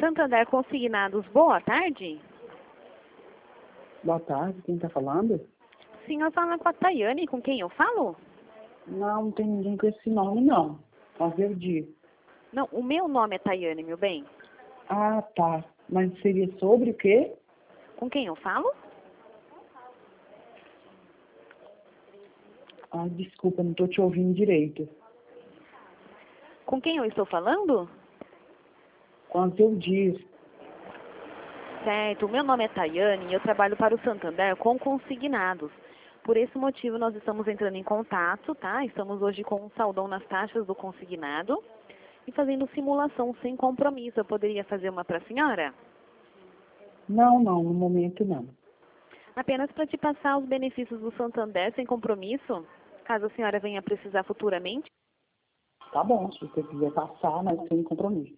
Santander Consignados, boa tarde. Boa tarde, quem está falando? Sim, eu falo com a Tayane, com quem eu falo? Não tem ninguém com esse nome, não. Fazer o dia. Não, o meu nome é Tayane, meu bem. Ah, tá. Mas seria sobre o quê? Com quem eu falo? Ah, desculpa, não estou te ouvindo direito. Com quem eu estou falando? Quanto eu disse. Certo, o meu nome é Tayane e eu trabalho para o Santander com consignados. Por esse motivo, nós estamos entrando em contato, tá? Estamos hoje com um saldão nas taxas do consignado e fazendo simulação sem compromisso. Eu poderia fazer uma para a senhora? Não, no momento não. Apenas para te passar os benefícios do Santander sem compromisso, caso a senhora venha precisar futuramente. Tá bom, se você quiser passar, mas sem compromisso.